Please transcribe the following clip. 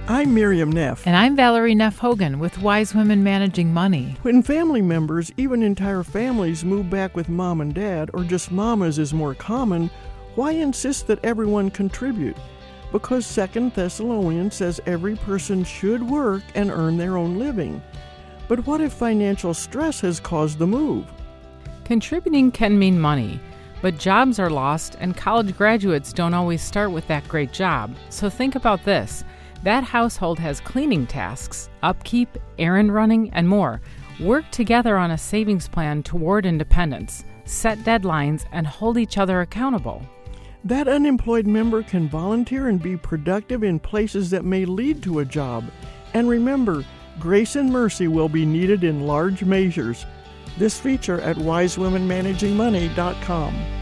I'm Miriam Neff. And I'm Valerie Neff Hogan with Wise Women Managing Money. When family members, even entire families, move back with mom and dad, or just mamas is more common, why insist that everyone contribute? Because 2 Thessalonians says every person should work and earn their own living. But what if financial stress has caused the move? Contributing can mean money, but jobs are lost and college graduates don't always start with that great job. So think about this. That household has cleaning tasks, upkeep, errand running, and more. Work together on a savings plan toward independence, set deadlines, and hold each other accountable. That unemployed member can volunteer and be productive in places that may lead to a job. And remember, grace and mercy will be needed in large measures. This feature at wisewomenmanagingmoney.com.